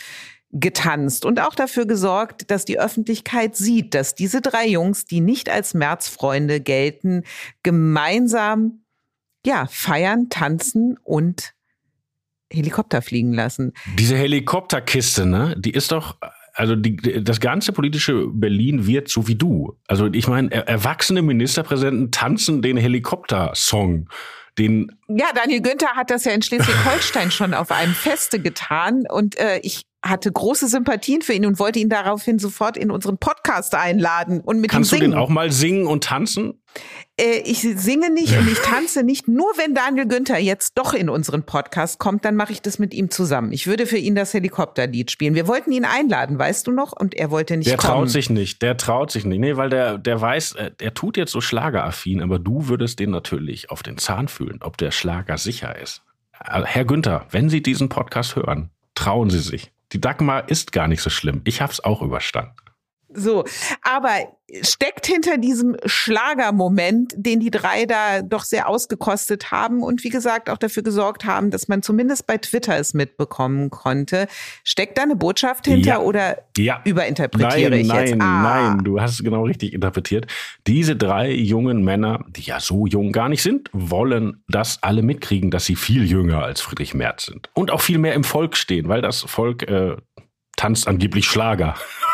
getanzt und auch dafür gesorgt, dass die Öffentlichkeit sieht, dass diese 3 Jungs, die nicht als Märzfreunde gelten, gemeinsam feiern, tanzen und Helikopter fliegen lassen. Diese Helikopterkiste, ne, die ist doch, also das ganze politische Berlin wird so wie du. Also ich meine, erwachsene Ministerpräsidenten tanzen den Helikopter-Song. Daniel Günther hat das ja in Schleswig-Holstein schon auf einem Feste getan und ich hatte große Sympathien für ihn und wollte ihn daraufhin sofort in unseren Podcast einladen und mit ihm singen. Kannst du den auch mal singen und tanzen? Ich singe nicht und ich tanze nicht. Nur wenn Daniel Günther jetzt doch in unseren Podcast kommt, dann mache ich das mit ihm zusammen. Ich würde für ihn das Helikopterlied spielen. Wir wollten ihn einladen, weißt du noch? Und er wollte nicht kommen. Der traut sich nicht. Nee, weil der weiß, der tut jetzt so schlageraffin, aber du würdest den natürlich auf den Zahn fühlen, ob der Schlager sicher ist. Herr Günther, wenn Sie diesen Podcast hören, trauen Sie sich. Die Dagmar ist gar nicht so schlimm. Ich hab's auch überstanden. So, aber steckt hinter diesem Schlagermoment, den die 3 da doch sehr ausgekostet haben und wie gesagt auch dafür gesorgt haben, dass man zumindest bei Twitter es mitbekommen konnte, steckt da eine Botschaft hinter oder überinterpretiere ich jetzt? Nein, du hast es genau richtig interpretiert. Diese 3 jungen Männer, die ja so jung gar nicht sind, wollen, dass alle mitkriegen, dass sie viel jünger als Friedrich Merz sind und auch viel mehr im Volk stehen, weil das Volk tanzt angeblich Schlager.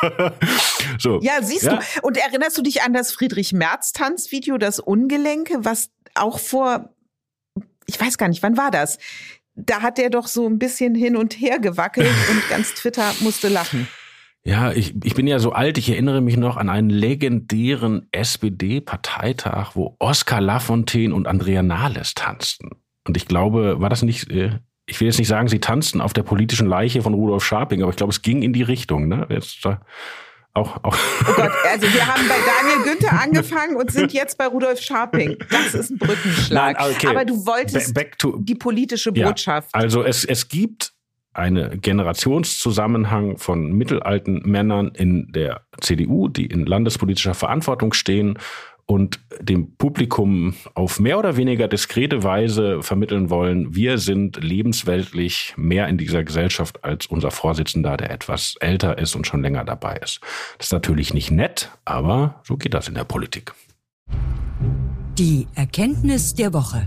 So. Ja, siehst du. Und erinnerst du dich an das Friedrich-Merz-Tanzvideo, das Ungelenke, was auch ich weiß gar nicht, wann war das? Da hat der doch so ein bisschen hin und her gewackelt und ganz Twitter musste lachen. Ja, ich bin ja so alt, ich erinnere mich noch an einen legendären SPD-Parteitag, wo Oskar Lafontaine und Andrea Nahles tanzten. Und ich glaube, war das nicht... Ich will jetzt nicht sagen, sie tanzten auf der politischen Leiche von Rudolf Scharping, aber ich glaube, es ging in die Richtung. Ne? Jetzt auch. Oh Gott, also wir haben bei Daniel Günther angefangen und sind jetzt bei Rudolf Scharping. Das ist ein Brückenschlag. Nein, okay. Aber du wolltest die politische Botschaft. Ja, also es gibt einen Generationszusammenhang von mittelalten Männern in der CDU, die in landespolitischer Verantwortung stehen und dem Publikum auf mehr oder weniger diskrete Weise vermitteln wollen, wir sind lebensweltlich mehr in dieser Gesellschaft als unser Vorsitzender, der etwas älter ist und schon länger dabei ist. Das ist natürlich nicht nett, aber so geht das in der Politik. Die Erkenntnis der Woche.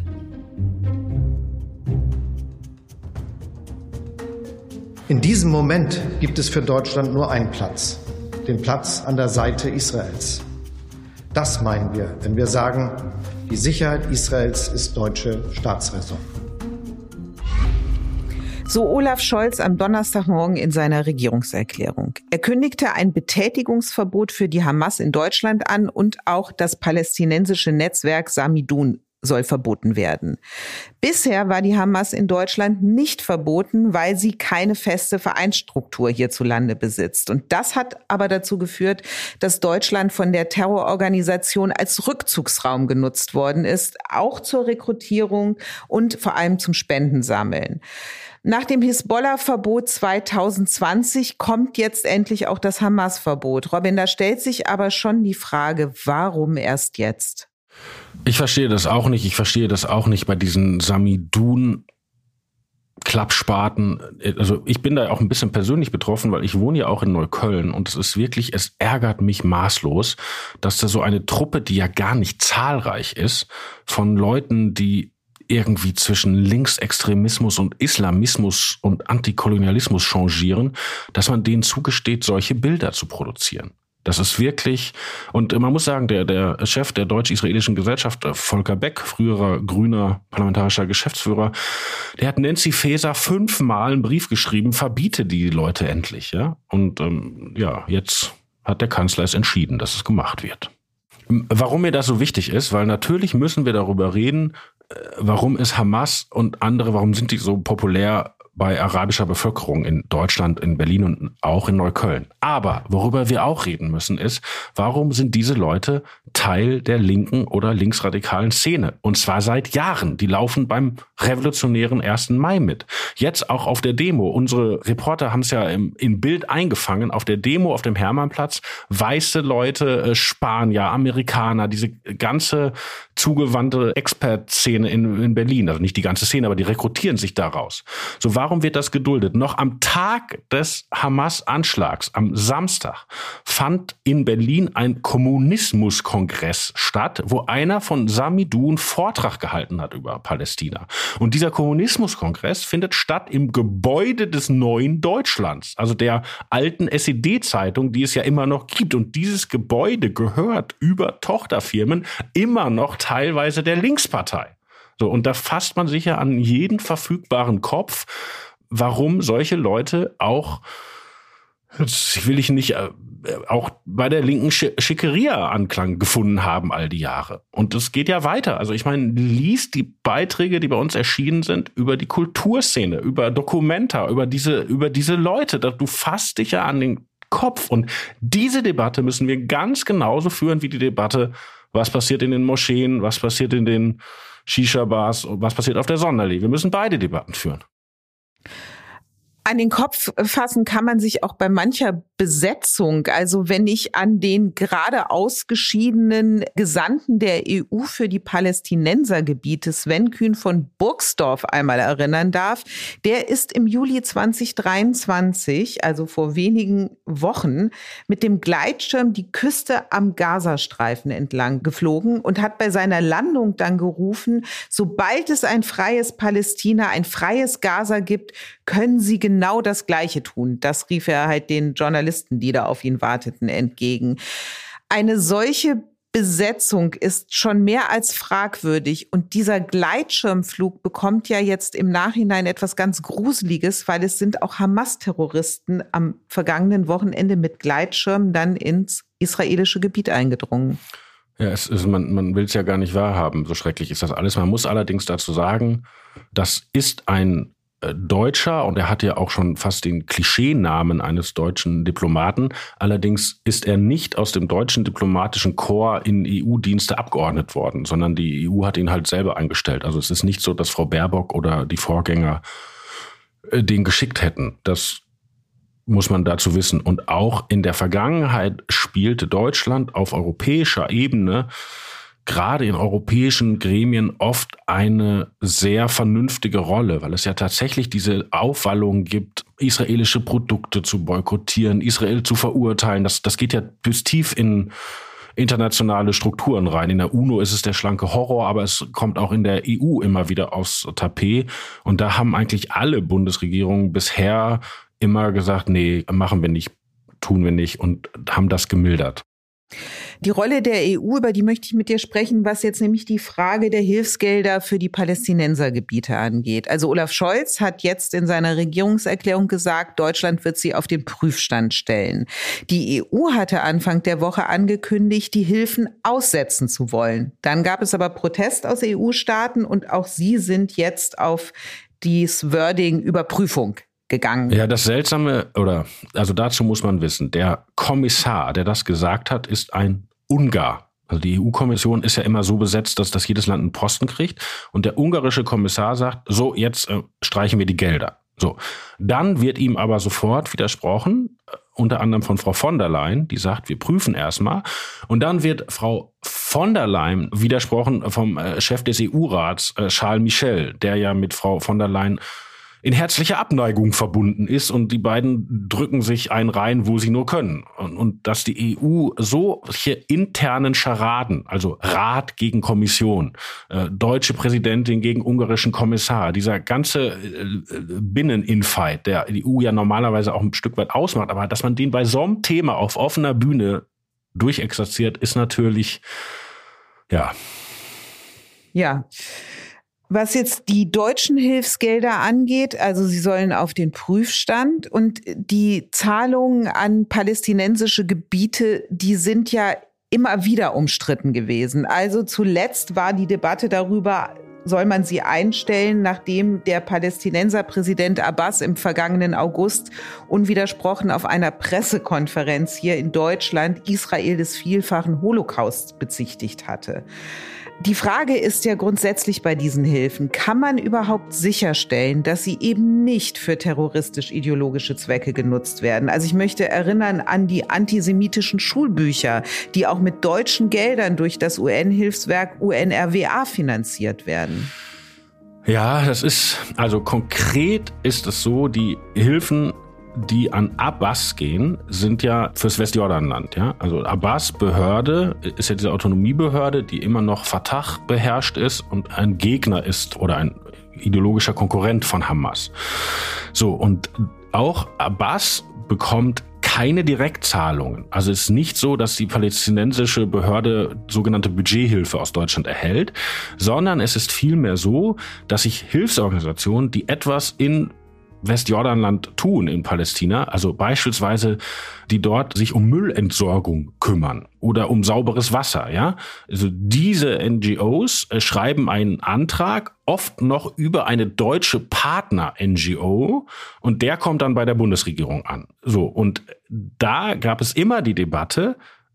In diesem Moment gibt es für Deutschland nur einen Platz, den Platz an der Seite Israels. Das meinen wir, wenn wir sagen, die Sicherheit Israels ist deutsche Staatsräson. So Olaf Scholz am Donnerstagmorgen in seiner Regierungserklärung. Er kündigte ein Betätigungsverbot für die Hamas in Deutschland an und auch das palästinensische Netzwerk Samidun soll verboten werden. Bisher war die Hamas in Deutschland nicht verboten, weil sie keine feste Vereinsstruktur hierzulande besitzt. Und das hat aber dazu geführt, dass Deutschland von der Terrororganisation als Rückzugsraum genutzt worden ist, auch zur Rekrutierung und vor allem zum Spendensammeln. Nach dem Hisbollah-Verbot 2020 kommt jetzt endlich auch das Hamas-Verbot. Robin, da stellt sich aber schon die Frage, warum erst jetzt? Ich verstehe das auch nicht. Ich verstehe das auch nicht bei diesen Samidun-Klappspaten. Also ich bin da auch ein bisschen persönlich betroffen, weil ich wohne ja auch in Neukölln und es ärgert mich maßlos, dass da so eine Truppe, die ja gar nicht zahlreich ist, von Leuten, die irgendwie zwischen Linksextremismus und Islamismus und Antikolonialismus changieren, dass man denen zugesteht, solche Bilder zu produzieren. Das ist wirklich, und man muss sagen, der Chef der Deutsch-Israelischen Gesellschaft, Volker Beck, früherer grüner parlamentarischer Geschäftsführer, der hat Nancy Faeser 5-mal einen Brief geschrieben, verbiete die Leute endlich, ja. Und jetzt hat der Kanzler es entschieden, dass es gemacht wird. Warum mir das so wichtig ist, weil natürlich müssen wir darüber reden, warum ist Hamas und andere, warum sind die so populär bei arabischer Bevölkerung in Deutschland, in Berlin und auch in Neukölln. Aber worüber wir auch reden müssen ist, warum sind diese Leute Teil der linken oder linksradikalen Szene? Und zwar seit Jahren. Die laufen beim revolutionären 1. Mai mit. Jetzt auch auf der Demo. Unsere Reporter haben es ja in Bild eingefangen. Auf der Demo auf dem Hermannplatz. Weiße Leute, Spanier, Amerikaner, diese ganze zugewandte Expert-Szene in Berlin. Also nicht die ganze Szene, aber die rekrutieren sich daraus. So, warum Warum wird das geduldet? Noch am Tag des Hamas-Anschlags, am Samstag, fand in Berlin ein Kommunismuskongress statt, wo einer von Samidou einen Vortrag gehalten hat über Palästina. Und dieser Kommunismuskongress findet statt im Gebäude des Neuen Deutschlands, also der alten SED-Zeitung, die es ja immer noch gibt. Und dieses Gebäude gehört über Tochterfirmen immer noch teilweise der Linkspartei. So, und da fasst man sich ja an jeden verfügbaren Kopf, warum solche Leute auch, auch bei der linken Schickeria Anklang gefunden haben all die Jahre. Und das geht ja weiter. Also ich meine, lies die Beiträge, die bei uns erschienen sind, über die Kulturszene, über Documenta, über diese Leute. Du fasst dich ja an den Kopf. Und diese Debatte müssen wir ganz genauso führen wie die Debatte, was passiert in den Moscheen, was passiert in den Shisha-Bars und was passiert auf der Sonderallee. Wir müssen beide Debatten führen. An den Kopf fassen kann man sich auch bei mancher Besetzung. Also wenn ich an den gerade ausgeschiedenen Gesandten der EU für die Palästinensergebiete, Sven Kühn von Burgsdorf, einmal erinnern darf, der ist im Juli 2023, also vor wenigen Wochen, mit dem Gleitschirm die Küste am Gazastreifen entlang geflogen und hat bei seiner Landung dann gerufen, sobald es ein freies Palästina, ein freies Gaza gibt, können sie genau das Gleiche tun. Das rief er halt den Journalisten, die da auf ihn warteten, entgegen. Eine solche Besetzung ist schon mehr als fragwürdig. Und dieser Gleitschirmflug bekommt ja jetzt im Nachhinein etwas ganz Gruseliges, weil es sind auch Hamas-Terroristen am vergangenen Wochenende mit Gleitschirmen dann ins israelische Gebiet eingedrungen. Ja, man will es ja gar nicht wahrhaben. So schrecklich ist das alles. Man muss allerdings dazu sagen, das ist ein Deutscher und er hat ja auch schon fast den Klischeenamen eines deutschen Diplomaten. Allerdings ist er nicht aus dem deutschen diplomatischen Korps in EU-Dienste abgeordnet worden, sondern die EU hat ihn halt selber eingestellt. Also es ist nicht so, dass Frau Baerbock oder die Vorgänger den geschickt hätten. Das muss man dazu wissen. Und auch in der Vergangenheit spielte Deutschland auf europäischer Ebene gerade in europäischen Gremien oft eine sehr vernünftige Rolle, weil es ja tatsächlich diese Aufwallung gibt, israelische Produkte zu boykottieren, Israel zu verurteilen. Das geht ja bis tief in internationale Strukturen rein. In der UNO ist es der schlanke Horror, aber es kommt auch in der EU immer wieder aufs Tapet. Und da haben eigentlich alle Bundesregierungen bisher immer gesagt, nee, machen wir nicht, tun wir nicht und haben das gemildert. Die Rolle der EU, über die möchte ich mit dir sprechen, was jetzt nämlich die Frage der Hilfsgelder für die Palästinensergebiete angeht. Also Olaf Scholz hat jetzt in seiner Regierungserklärung gesagt, Deutschland wird sie auf den Prüfstand stellen. Die EU hatte Anfang der Woche angekündigt, die Hilfen aussetzen zu wollen. Dann gab es aber Protest aus EU-Staaten und auch sie sind jetzt auf dieses Wording Überprüfung gegangen. Ja, das Seltsame, also dazu muss man wissen, der Kommissar, der das gesagt hat, ist ein Ungar. Also die EU-Kommission ist ja immer so besetzt, dass jedes Land einen Posten kriegt. Und der ungarische Kommissar sagt, so, jetzt streichen wir die Gelder. So, dann wird ihm aber sofort widersprochen, unter anderem von Frau von der Leyen, die sagt, wir prüfen erstmal. Und dann wird Frau von der Leyen widersprochen vom Chef des EU-Rats, Charles Michel, der ja mit Frau von der Leyen in herzlicher Abneigung verbunden ist und die beiden drücken sich einen rein, wo sie nur können. Und dass die EU solche internen Scharaden, also Rat gegen Kommission, deutsche Präsidentin gegen ungarischen Kommissar, dieser ganze Binneninfight, der die EU ja normalerweise auch ein Stück weit ausmacht, aber dass man den bei so einem Thema auf offener Bühne durchexerziert, ist natürlich, ja. Ja. Was jetzt die deutschen Hilfsgelder angeht, also sie sollen auf den Prüfstand und die Zahlungen an palästinensische Gebiete, die sind ja immer wieder umstritten gewesen. Also zuletzt war die Debatte darüber, soll man sie einstellen, nachdem der Palästinenserpräsident Abbas im vergangenen August unwidersprochen auf einer Pressekonferenz hier in Deutschland Israel des vielfachen Holocausts bezichtigt hatte. Die Frage ist ja grundsätzlich bei diesen Hilfen, kann man überhaupt sicherstellen, dass sie eben nicht für terroristisch-ideologische Zwecke genutzt werden? Also ich möchte erinnern an die antisemitischen Schulbücher, die auch mit deutschen Geldern durch das UN-Hilfswerk UNRWA finanziert werden. Ja, also konkret ist es so, die Hilfen, die an Abbas gehen, sind ja fürs Westjordanland. Ja? Also Abbas Behörde ist ja diese Autonomiebehörde, die immer noch Fatah beherrscht ist und ein Gegner ist oder ein ideologischer Konkurrent von Hamas. So, und auch Abbas bekommt keine Direktzahlungen. Also es ist nicht so, dass die palästinensische Behörde sogenannte Budgethilfe aus Deutschland erhält, sondern es ist vielmehr so, dass sich Hilfsorganisationen, die etwas in Westjordanland tun in Palästina, also beispielsweise die dort sich um Müllentsorgung kümmern oder um sauberes Wasser, ja. Also diese NGOs schreiben einen Antrag, oft noch über eine deutsche Partner-NGO, und der kommt dann bei der Bundesregierung an. So, und da gab es immer die Debatte,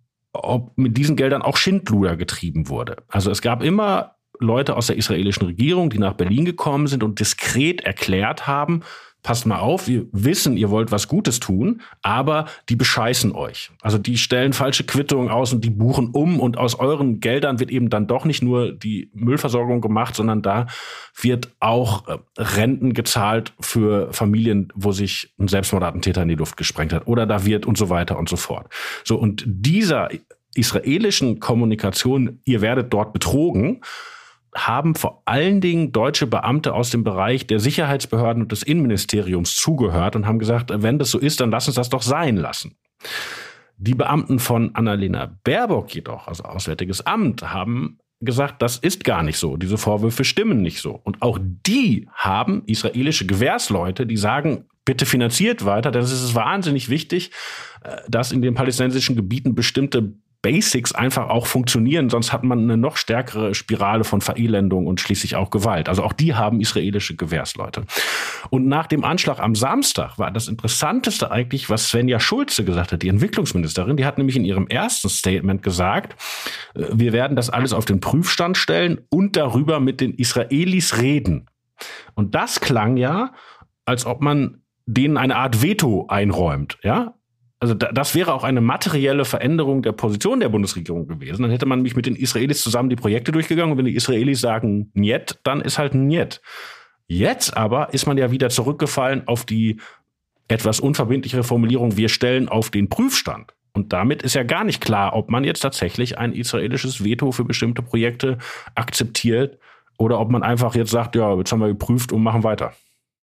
ob mit diesen Geldern auch Schindluder getrieben wurde. Also es gab immer Leute aus der israelischen Regierung, die nach Berlin gekommen sind und diskret erklärt haben, passt mal auf, wir wissen, ihr wollt was Gutes tun, aber die bescheißen euch. Also die stellen falsche Quittungen aus und die buchen um, und aus euren Geldern wird eben dann doch nicht nur die Müllversorgung gemacht, sondern da wird auch Renten gezahlt für Familien, wo sich ein Selbstmordattentäter in die Luft gesprengt hat, oder da wird und so weiter und so fort. So, und dieser israelischen Kommunikation, ihr werdet dort betrogen, haben vor allen Dingen deutsche Beamte aus dem Bereich der Sicherheitsbehörden und des Innenministeriums zugehört und haben gesagt, wenn das so ist, dann lass uns das doch sein lassen. Die Beamten von Annalena Baerbock jedoch, also Auswärtiges Amt, haben gesagt, das ist gar nicht so. Diese Vorwürfe stimmen nicht so. Und auch die haben israelische Gewährsleute, die sagen, bitte finanziert weiter, denn es ist wahnsinnig wichtig, dass in den palästinensischen Gebieten bestimmte Basics einfach auch funktionieren, sonst hat man eine noch stärkere Spirale von Verelendung und schließlich auch Gewalt. Also auch die haben israelische Gewährsleute. Und nach dem Anschlag am Samstag war das Interessanteste eigentlich, was Svenja Schulze gesagt hat, die Entwicklungsministerin. Die hat nämlich in ihrem ersten Statement gesagt, wir werden das alles auf den Prüfstand stellen und darüber mit den Israelis reden. Und das klang ja, als ob man denen eine Art Veto einräumt, ja? Also das wäre auch eine materielle Veränderung der Position der Bundesregierung gewesen. Dann hätte man mich mit den Israelis zusammen die Projekte durchgegangen, und wenn die Israelis sagen Njet, dann ist halt Njet. Jetzt aber ist man ja wieder zurückgefallen auf die etwas unverbindlichere Formulierung, wir stellen auf den Prüfstand. Und damit ist ja gar nicht klar, ob man jetzt tatsächlich ein israelisches Veto für bestimmte Projekte akzeptiert oder ob man einfach jetzt sagt, ja, jetzt haben wir geprüft und machen weiter.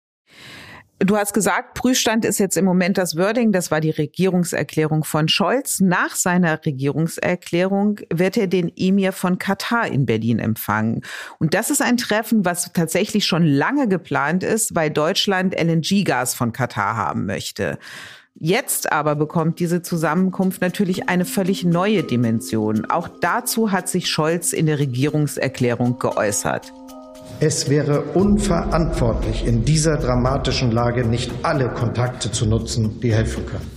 Du hast gesagt, Prüfstand ist jetzt im Moment das Wording. Das war die Regierungserklärung von Scholz. Nach seiner Regierungserklärung wird er den Emir von Katar in Berlin empfangen. Und das ist ein Treffen, was tatsächlich schon lange geplant ist, weil Deutschland LNG-Gas von Katar haben möchte. Jetzt aber bekommt diese Zusammenkunft natürlich eine völlig neue Dimension. Auch dazu hat sich Scholz in der Regierungserklärung geäußert. Es wäre unverantwortlich, in dieser dramatischen Lage nicht alle Kontakte zu nutzen, die helfen können.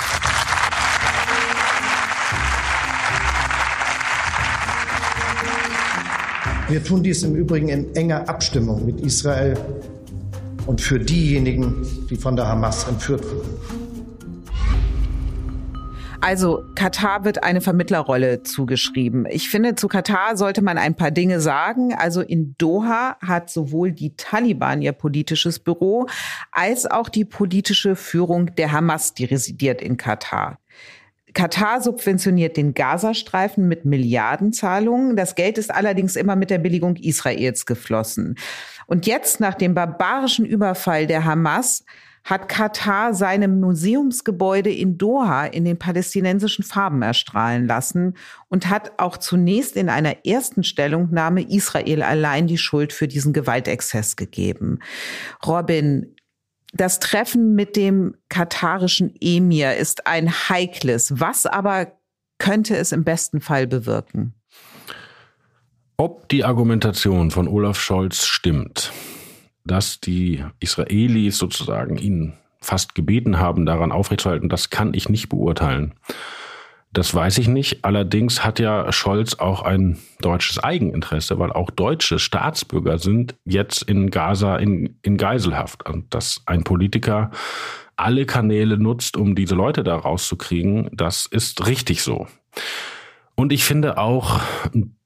Wir tun dies im Übrigen in enger Abstimmung mit Israel und für diejenigen, die von der Hamas entführt wurden. Also Katar wird eine Vermittlerrolle zugeschrieben. Ich finde, zu Katar sollte man ein paar Dinge sagen. Also in Doha hat sowohl die Taliban ihr politisches Büro als auch die politische Führung der Hamas, die residiert in Katar. Katar subventioniert den Gazastreifen mit Milliardenzahlungen. Das Geld ist allerdings immer mit der Billigung Israels geflossen. Und jetzt, nach dem barbarischen Überfall der Hamas, hat Katar seine Museumsgebäude in Doha in den palästinensischen Farben erstrahlen lassen und hat auch zunächst in einer ersten Stellungnahme Israel allein die Schuld für diesen Gewaltexzess gegeben. Robin, das Treffen mit dem katarischen Emir ist ein heikles. Was aber könnte es im besten Fall bewirken? Ob die Argumentation von Olaf Scholz stimmt, dass die Israelis sozusagen ihn fast gebeten haben, daran aufrechtzuerhalten, das kann ich nicht beurteilen. Das weiß ich nicht. Allerdings hat ja Scholz auch ein deutsches Eigeninteresse, weil auch deutsche Staatsbürger sind jetzt in Gaza in Geiselhaft. Und dass ein Politiker alle Kanäle nutzt, um diese Leute da rauszukriegen, das ist richtig so. Und ich finde auch,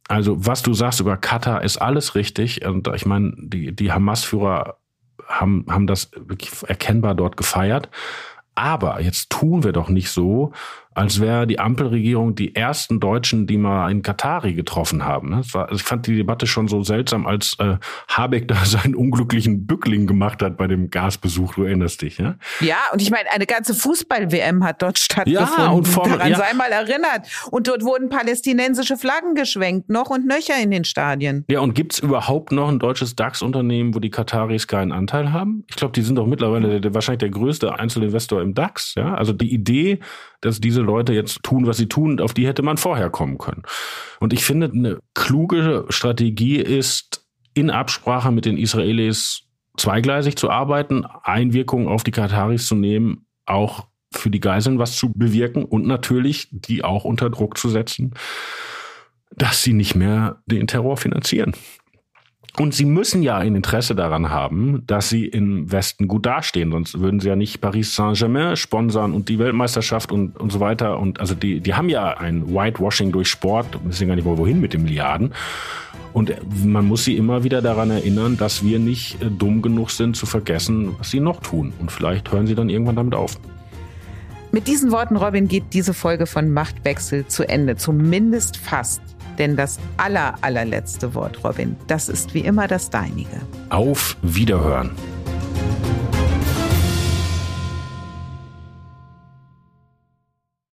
Also was du sagst über Katar ist alles richtig. Und ich meine, die Hamas-Führer haben das wirklich erkennbar dort gefeiert. Aber jetzt tun wir doch nicht so, als wäre die Ampelregierung die ersten Deutschen, die mal einen Katari getroffen haben. Ich fand die Debatte schon so seltsam, als Habeck da seinen unglücklichen Bückling gemacht hat bei dem Gasbesuch, du erinnerst dich, ja? Ja, und ich meine, eine ganze Fußball-WM hat dort stattgefunden. Ja, und daran sei mal erinnert. Und dort wurden palästinensische Flaggen geschwenkt, noch und nöcher in den Stadien. Ja, und gibt's überhaupt noch ein deutsches DAX-Unternehmen, wo die Kataris keinen Anteil haben? Ich glaube, die sind doch mittlerweile wahrscheinlich der größte Einzelinvestor im DAX, ja? Also die Idee, dass diese Leute jetzt tun, was sie tun, auf die hätte man vorher kommen können. Und ich finde, eine kluge Strategie ist, in Absprache mit den Israelis zweigleisig zu arbeiten, Einwirkungen auf die Kataris zu nehmen, auch für die Geiseln was zu bewirken und natürlich die auch unter Druck zu setzen, dass sie nicht mehr den Terror finanzieren. Und sie müssen ja ein Interesse daran haben, dass sie im Westen gut dastehen. Sonst würden sie ja nicht Paris Saint-Germain sponsern und die Weltmeisterschaft und so weiter. Und also die haben ja ein Whitewashing durch Sport, wissen gar nicht mal wohin mit den Milliarden. Und man muss sie immer wieder daran erinnern, dass wir nicht dumm genug sind zu vergessen, was sie noch tun. Und vielleicht hören sie dann irgendwann damit auf. Mit diesen Worten, Robin, geht diese Folge von Machtwechsel zu Ende. Zumindest fast. Denn das allerletzte Wort, Robin, das ist wie immer das deinige. Auf Wiederhören.